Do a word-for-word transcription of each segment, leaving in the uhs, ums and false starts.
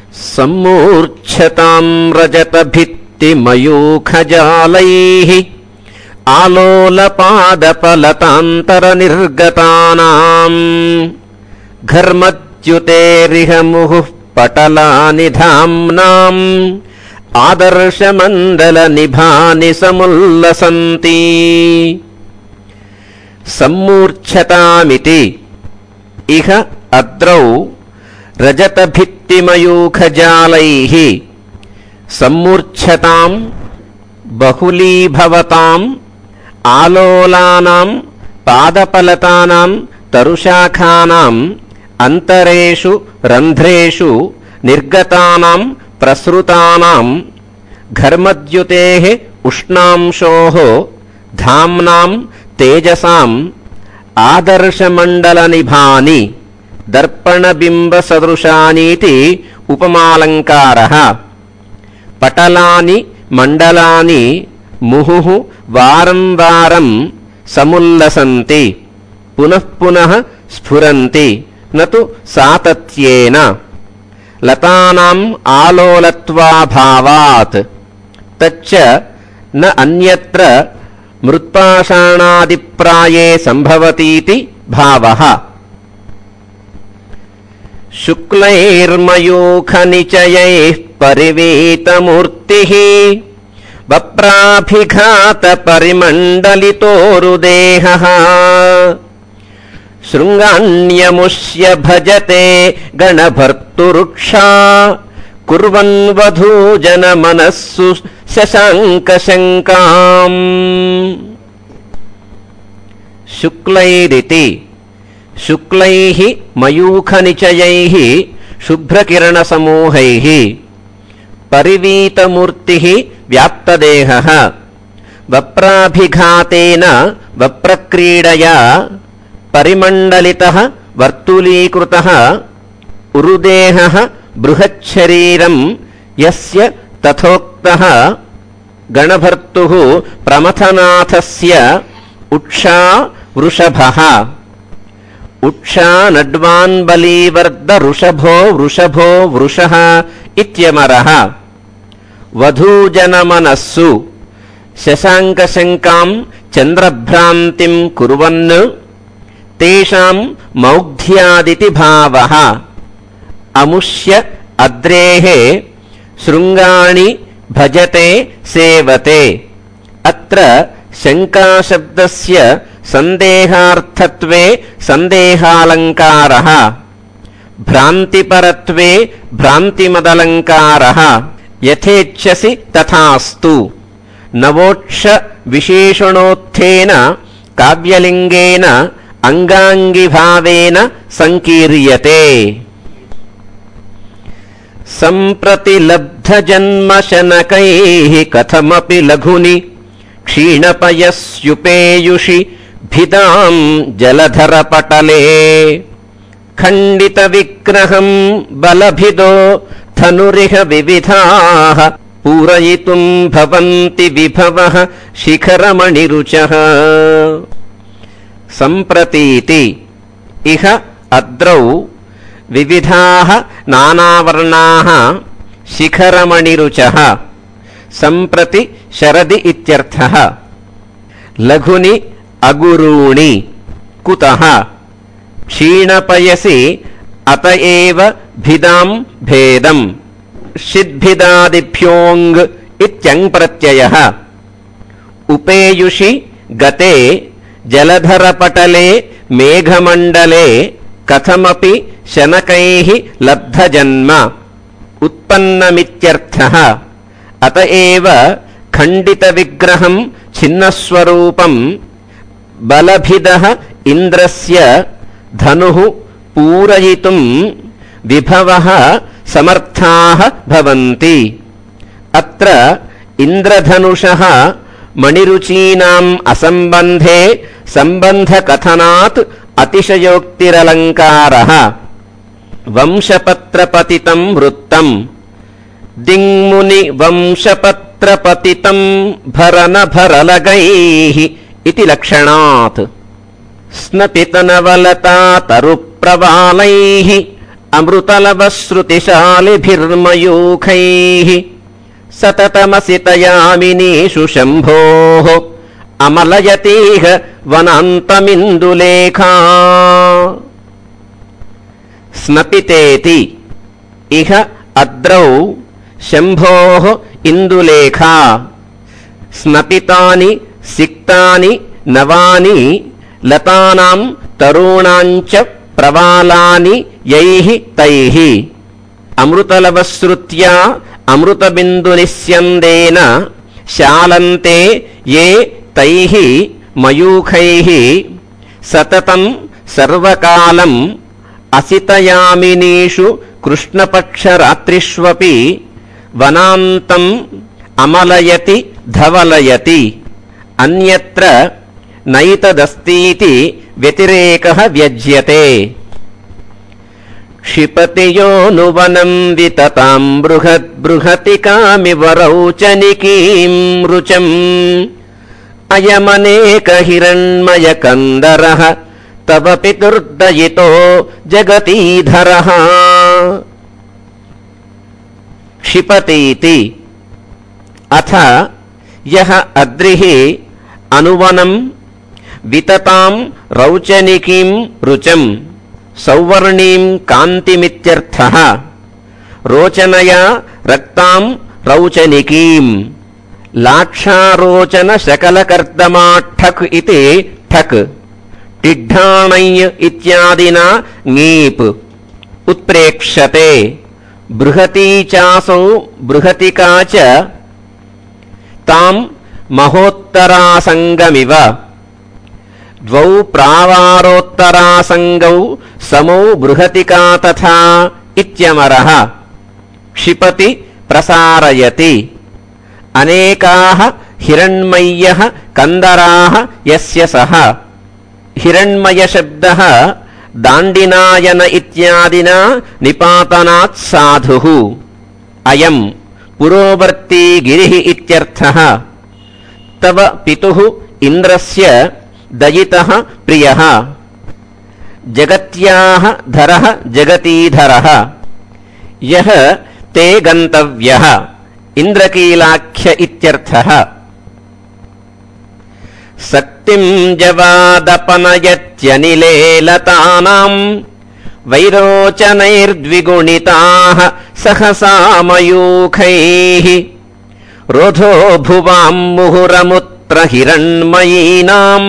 సమ్మూర్ఛతాం రజతభిత్తిమయూఖజాలైః ఆలోలపాదపలతాంతరనిర్గతానాం ఘర్మద్యుతేరిహ ముహుః పటలాని ధామ్నాం ఆదర్శమండలనిభాని సముల్లసంతి. సమ్మూర్ఛతామితి ఇహ అద్రౌ రజతభిత్తిమయూఖజాలైః సమ్మూర్ఛతాం బహుళీభవతాం ఆలోలానాం పాదపలతానాం తరుశాఖానాం అంతరేషు రంధ్రేషు నిర్గతానాం ప్రసృతానాం ఘర్మద్యుతేః ఉష్ణాంశోః ధామ్నాం తేజసాం ఆదర్శమండలనిభాని దర్పణబింబసదృశానీతి ఉపమాలంకారః. పటలాని మండలాని ముహుః వారం వారం సముల్లసంతి పునః పునః స్ఫురంతి నతు సాతత్యేన. లతానాం ఆలోలత్వాభావాత్ తచ్చ న అన్యత్ర మృత్పాషాణాదిప్రాయే సంభవతీతి భావః. శుక్లైర్మయూఖనిచయైః పరివీతమూర్తిః వప్రాభిఘాత పరిమండలితోరుదేహః శృంగాణ్యముష్య భజతే గణభర్తురుక్షా కుర్వన్ వధూజన మనస్సు శశాంకశంకాం. శుక్లైరితి శుక్లైః మయూఖనిచయైః శుభ్రకిరణసమూహైః పరివీతమూర్తిః వ్యాప్తదేహః వప్రాభిఘాతేన వప్రక్రీడయా పరిమండలితః వర్తులీకృతః ఉరుదేహః బృహచ్చరీరం యస్య తథోక్తః గణభర్తుః ప్రమథనాథస్య ఉక్షా వృషభః. ఉక్షా నడ్వాన్బలీవర్ద వృషభో వృషభో వృషః ఇత్యమరః. వధూజనమనస్సు శశాంకశంకాం చంద్రభ్రాంతిం కుర్వన్ తేషాం మౌగ్ధ్యాదితి భావః. అముష్య అద్రేః శృంగాణి భజతే సేవతే. అత్ర శంకాశబ్దస్య సందేహార్థత్వే సందేహాలంకారః భ్రాంతిపరత్వే భ్రాంతిమదలంకారః. యథేచ్ఛసి తథాస్తు. నవోక్ష విశేషణోత్థేన కావ్యలింగేన అంగాంగిభావేన సంకీర్యతే. సంప్రతి లబ్ధజన్మశనకైః కథమపి లఘుని క్షీణపయస్యుపేయుషి భిదాం జలధరపటలే ఖండిత విగ్రహం బలభిదో ధనురిహ వివిధాః పూరయితుం భవంతి విభవః శిఖరమణిరుచః. సంప్రతీతి ఇహ అద్రౌ వివిధాః నానావర్ణాః శిఖరమణిరుచః. సంప్రతి శరది ఇత్యర్థః. లఘుని అగురూణి కుతః క్షీణపయసి అత ఏవ భిదాం భేదం షిద్భిదాదిభ్యోంగ్ ఇత్యంగ్ ప్రత్యయః. ఉపేయుషి గతే జలధరపటలే మేఘమండలే కథమపి శనకైః లబ్ధజన్మ ఉత్పన్నమిత్యర్థః. అత ఏవ ఖండిత విగ్రహం ఛిన్నస్వరూపం బలభిదః ఇంద్రస్య ధనుః పూరయితుం విభవః సమర్థాః భవంతి. అత్ర ఇంద్రధనుషః మణిరుచీనాం అసంబంధే సంబంధకథనాత్ అతిశయోక్తిరలంకారః. వంశపత్రపతితం వృత్తం దింగ్ముని వంశపత్రపతితం భరనభరలగైః ఇతి లక్షణాత్. స్నపితనవలతా తరుప్రవాళైః అమృతలవశ్రుతిశాలిభిర్మయూఖైః సతతమసితయామినీషు శంభోః అమలయతీహ వనాంతమిందులేఖా. స్నపితేతి ఇహ అద్రౌ శంభోః ఇందులేఖా. స్నపితాని సిక్తాని నవాని లతానాం తరుణాంచ ప్రవాలాని యైః తైః. అమృతలవశ్రుత్యా అమృతబిందునిస్యందేన శాలంతే ఏ తైః మయూఖైః సతతం సర్వకాలం అసితయామినీషు కృష్ణపక్షరాత్రిష్వపి వనాంతం అమలయతి ధవలయతి. అన్యత్ర నైతదస్తీతి వ్యతిరేకః వ్యజ్యతే. క్షిపతియోనువనం వితతాం బృహద్బృహతికామివ రౌచనికీం రుచం అయమనేక హిరణ్మయ కందరః తవ పితుర్దయితో జగతీధరః. క్షిపతీతి అథ యః అద్రిః అనువనం వితతాం రౌచనికీం రుచం సౌవర్ణీం కాంతిమిత్యర్థః. రోచనయా రక్తాం రౌచనికీం లాక్షారోచన శకలకర్దమా ఠక్ ఇతి ఠక్ టిఢ్ఢాణై ఇత్యాదినా ङीप् ఉత్ప్రేక్ష్యతే. బృహతీ చాసౌ బృహతికా చ తాం మహోత్తరాసంగమివ ద్వౌ ప్రావారోత్తరాసంగౌ సమౌ బృహతికా తథా ఇత్యమరః. క్షిపతి ప్రసారయతి. అనేకాః హిరణ్మయ్యః కందరాః యస్య సః. హిరణ్మయ శబ్దః దాండినాయన ఇత్యాదినా నిపాతనాత్ సాధుః. అయం పురోవర్తీ గిరిః ఇత్యర్థః. తవ పితుః ఇంద్రస్య దయితః ప్రియః. జగత్యాః ధరః జగతీధరః. యః తే గంతవ్యః ఇంద్రకీలాఖ్య ఇత్యర్థః. శక్తిం జవాదపనయత్యనిలే లతానాం వైరోచనైర్ద్విగుణితాః సహసా మయూఖైః. రోధో భువాం ముహురముత్ర హిరణ్మయీనాం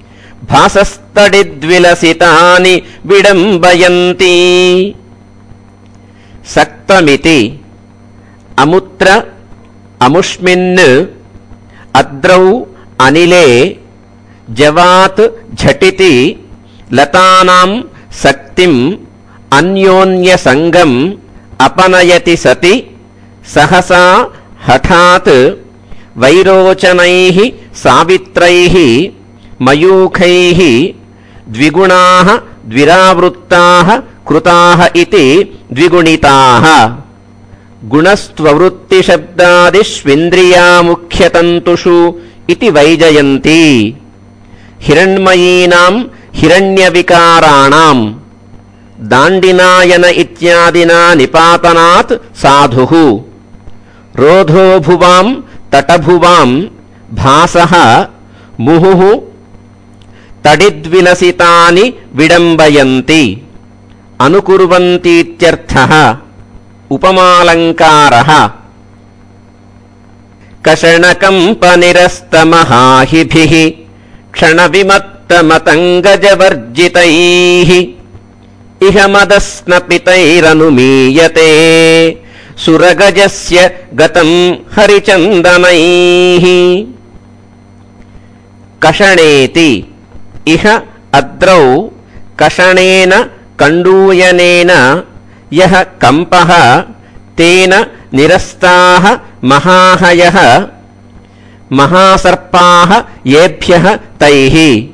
భాసస్తడిద్విలసితాని విడంబయంతి. సక్తమితి అముత్ర అముష్మిన్ అద్రౌ అనిలే జవాత్ ఝటితి లతానాం శక్తిం అన్యోన్య సంగం అపనయతి సతి సహసా హఠాత్ వైరోచనైః సావిత్రైః మయూఖైః ద్విగుణాః ద్విరావృత్తాః కృతాః ఇతి ద్విగుణితాః. గుణస్త్వవృత్తిశబ్దాదిష్వింద్రియాముఖ్యతంతుషు ఇతి వైజయంతి. హిరణ్మయీనాం హిరణ్యవికారాణాం దాండినాయన ఇత్యాదినా నిపాతనాత్ సాధుః. రోధో భువాం తటభువాం భాసః ముహుః తడిద్విలసితాని విడంబయంతి. అనుకుర్వంతీత్యర్థః. ఉపమాలంకారః. కషణకంపనిరస్తమహాహిభిః క్షణవిమత్తమతంగజవర్జితైః ఇహ మదస్నపితైరనుమీయతే సురగజస్య గతం హరిచందనైః. కషణేతి ఇహ అద్రౌ కషణేన కండూయనేన యః కంపః తేన నిరస్తాః మహాహయః మహాసర్పాః ఏభ్యః తైః.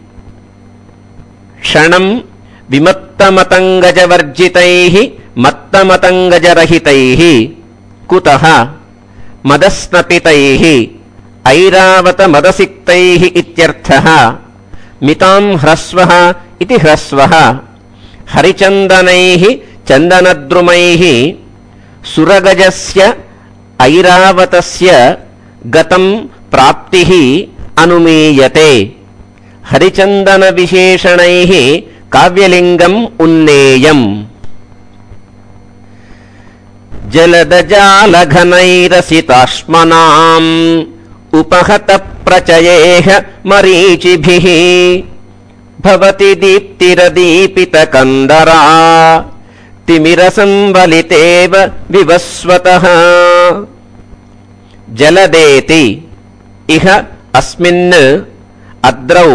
క్షణం విమత్తమతంగజవర్జితైః మత్తమతంగజరహితైః. కుతః మదస్నపితైః ఐరావత మదసిక్తైః ఇత్యర్థః. మితాం హ్రస్వః ఇతి హ్రస్వః. హరిచందనైః చందనద్రుమైః సురగజస్య ఐరావతస్య గతం ప్రాప్తిః అనుమీయతే. హరిచందన విశేషణైః కావ్యలింగం ఉన్నేయం. జలదజాలఘనైరసితాశ్మనాం ఉపహత ప్రచయేహ మరీచిభిః భవతి దీప్తిరదీపిత కందరా తిమిరసంవలితేవ వివస్వతః. జలదేతి ఇహ అస్మిన్ అద్రౌ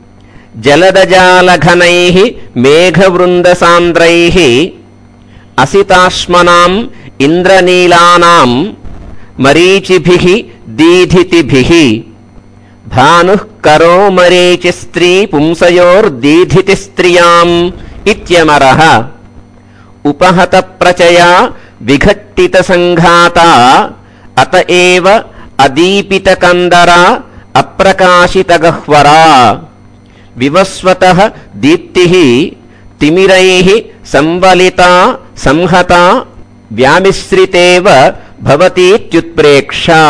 జలదజాలఘనైః మేఘవృందసాంద్రైః అసితాశ్మనాం ఇంద్రనీలానాం మరీచిభిః దీధితిభిః. భానుః కరో మరీచిస్త్రీ పుంసయోర్దీధితి స్త్రియాం ఇత్యమరః. ఉపహత ప్రచయా విఘట్టిత సంఘాతా అత ఏవ అదీపిత కందరా అప్రకాశిత గహ్వరా. వివస్వతః దీప్తిః తిమిరైః సంవలితా సంహతా వ్యామిశ్రితేవ భవతీత్యుత్ప్రేక్షా.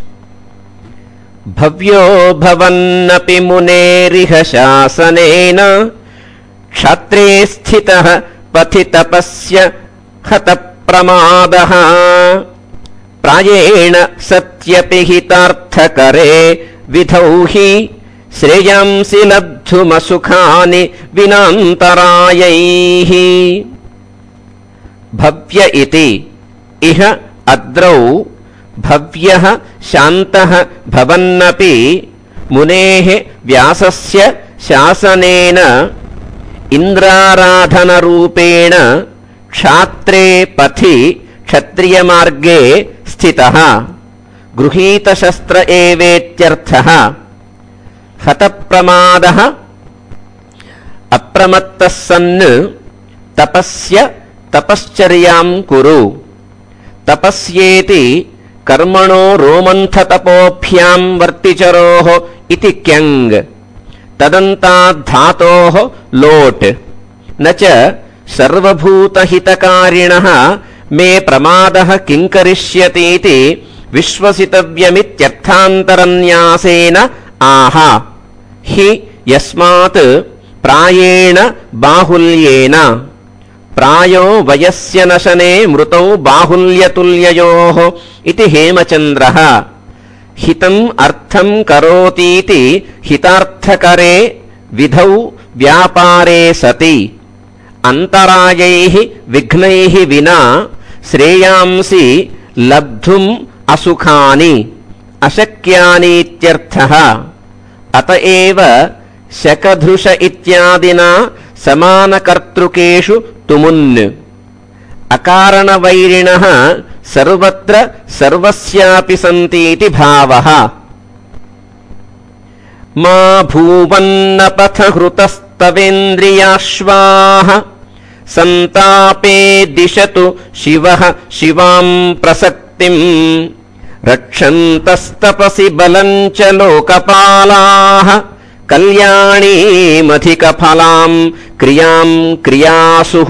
భవ్యో భవన్నపి మునేరిహ శాసనేన క్షాత్రే స్థితః పథి తపస్య హత ప్రమాదః. ప్రాయేణ సత్యపి హితార్థకరే విధౌ హి శ్రేయాంసి లబ్ధుమసుఖాని వినాంతరాయైః. భవ్య ఇతి ఇహ అద్రౌ భవ్యః శాంతః భవన్నపి మునేః వ్యాసస్య శాసనేన ఇంద్రారాధనరూపేణ క్షాత్రే పథి క్షత్రియమార్గే స్థితః గృహీతశస్త్ర ఏవేత్యర్థః. హతప్రమాదః అప్రమత్తః సన్ తపస్య తపశ్చర్యాం కురు. తపస్యేతి కర్మణో రోమంథతపోభ్యాం వర్తిచరోః ఇతి క్యంగ్. తదంతాద్ ధాతోః లోట్. నచ సర్వభూతహితకారిణః మే ప్రమాదః కిం కరిష్యతీతి విశ్వసితవ్యమిత్యర్థాంతరన్యాసేన ఆహ. హి యస్మాత్ ప్రాయేణ బాహుల్యేన. ప్రాయో వయస్య నశనే మృతౌ బాహుల్యతుల్యయోః ఇతి హేమచంద్రః. హితం అర్థం కరోతీతి హితార్థకరే విధౌ వ్యాపారే సతి. అంతరాయైః విఘ్నైః వినా శ్రేయాంసి లబ్ధుం అసుఖాని అశక్యానీత్యర్థః. అత ఏవ శకధృష ఇత్యాదినా సమానకర్తృకేషు తుమున్. అకారణవైరిణః సర్వత్ర సర్వస్యాపి సంతీతి భావః. మా భూవన్నపథ హృతస్తవేంద్రియాశ్వాః సంతాపే దిశతు శివః శివాం ప్రసక్తిం. రక్షन्तస్తపసి బలం చ లోకపాలాః కళ్యాణీమధిక ఫలాం క్రియాం క్రియాసుః.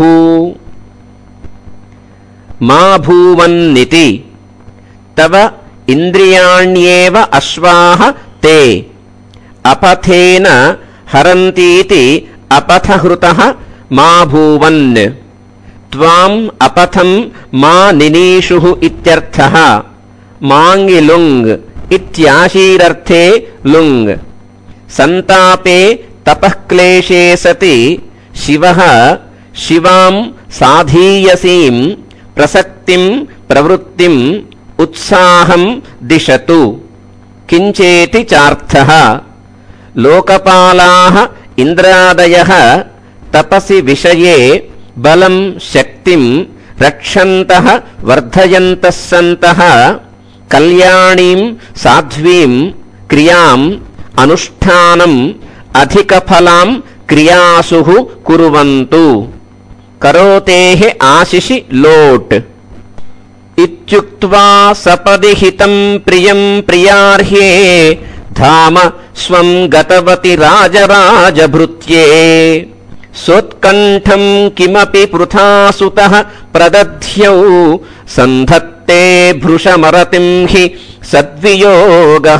మా భూవన్నితి తవ ఇంద్రియాణ్యేవ అశ్వాః తే. అపథేన హరంతీతి అపథహృతః మా భూవన్. త్వాం అపథం మా నినీషుః ఇత్యర్థః. మాంగి లుంగ్ ఇత్యాశీరర్థే లుంగ్. సంతాపే తపఃక్లేశే సతి శివః శివాం సాధీయసీం ప్రసక్తిం ప్రవృత్తిం ఉత్సాహం దిశతు. కించేతి చార్థః. లోకపాలాః ఇంద్రాదయః తపసి విషయే బలం శక్తిం రక్షन्तః వర్ధయంతః సంతః కళ్యాణీం సాధ్వీం క్రియాం అనుష్ఠానం అధిక ఫలాం క్రియాసుః కుర్వంతు. కరోతేః ఆశిషి లోట్. ఇత్యుక్త్వా సపది హితం ప్రియం ప్రియార్హ్యే ధామ స్వం గతవతి రాజరాజభృత్యే. సోత్కంఠం కిమపి పృథాసుతః ప్రదధ్యౌ సంధత్తే భృశమరతిం హి సద్వియోగః.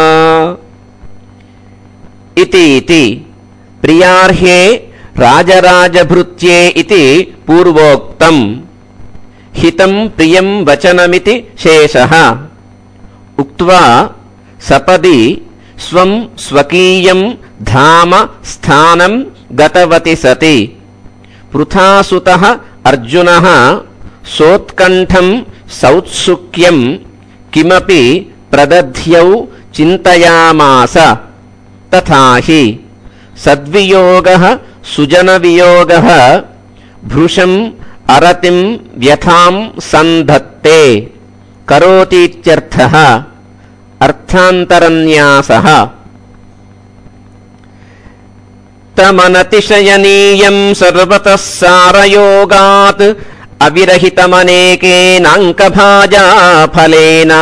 ఇతి ఇతి ప్రియార్హే రాజరాజభృత్యే ఇతి పూర్వోక్తం. హితం ప్రియం వచనమితి శేషః. ఉక్త్వా సపది స్వం స్వకీయం ధామ స్థానం గతవతి సతి పృథాసుతః అర్జునః సోత్కంఠం సౌత్సుక్యం కిమపి ప్రదధ్యౌ చింతయామాస. తథా హి సద్వియోగః సుజనవియోగః భృశం అరతిం వ్యథాం సంధత్తే కరోతీత్యర్థః. అర్థాంతరన్యాసః. తమనతిశయనీయం సర్వతః సారయోగాత్ అవిరహితమనేకేనాంకభాజా ఫలేన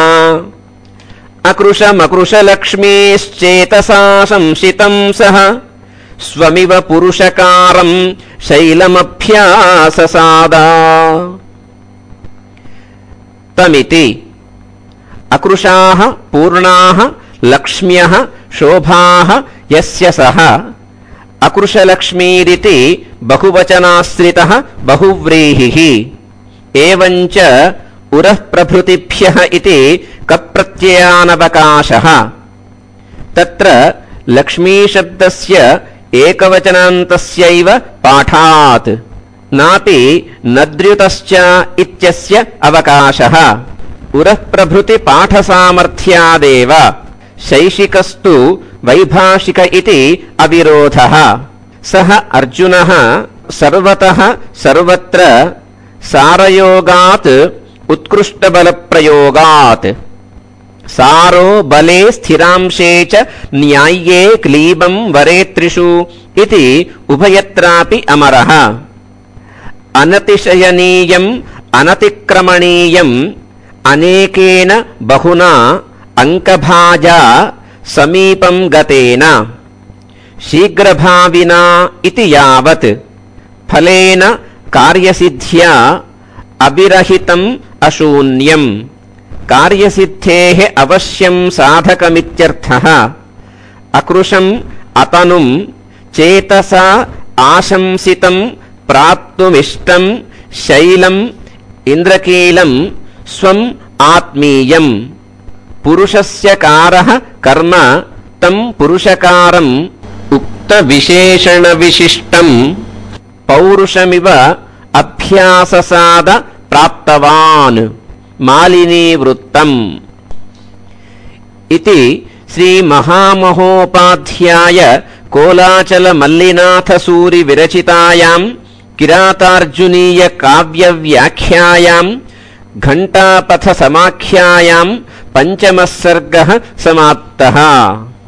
అకృశమకృశలక్ష్మీశ్చేతసా సంశితం సహ స్వమివ పురుషకారం శైలమభ్యాససాదా. తమితి అకృశాః పూర్ణాః లక్ష్మ్యః శోభాః యస్య సహ అకృశలక్ష్మీరితి బహువచనాశ్రితః బహువ్రీహిః. ఏవంచ ఉరః ప్రభృతిభ్యః ఇతి కప్రత్యయానవకాశః. తత్ర లక్ష్మీశబ్దస్య ఏకవచనాంతస్యైవ పాఠాత్ నాపి నద్ర్యుతశ్చ ఇత్యస్య అవకాశః. ఉరః ప్రభృతి పాఠసామర్థ్యాదేవ శైషికస్తు వైభాషిక ఇతి అవిరోధః. సహ అర్జునః సర్వతః సర్వత్ర సారయోగాత్ ఉత్కృష్టబలప్రయోగాత్. సారో బలే స్థిరాంశే చ న్యాయ్యే క్లీబం వరేత్రిషు ఇతి ఉభయత్రాపి అమరః. అనతిశయనీయం అనతిక్రమణీయం అనేకేన బహునా అంకభాజా సమీపం గతేన శీఘ్రభావినా ఇతి యావత్ ఫలేన కార్యసిద్ధ్యా అవిరహితం అశూన్యం. కార్యసిద్ధేః అవశ్యం సాధకమిత్యర్థః. అకృశం అతనుం చేతసా ఆశంసితం ప్రాప్తుమిష్టం శైలం ఇంద్రకీలం స్వం ఆత్మీయం. పురుషస్య కారః కర్మ తం పురుషకారం ఉక్త విశేషణ విశిష్టం పౌరుషమివ అభ్యాససాద ప్రాప్తవాన్. మాలినీ వృత్తం. ఇతి శ్రీ మహామహోపాధ్యాయ కోలాచల మల్లినాథ సూరి విరచితాయాం కిరాతార్జునీయ కావ్య వ్యాఖ్యాయాం ఘంటాపథ సమాఖ్యాయాం పంచమః సర్గః సమాప్తః.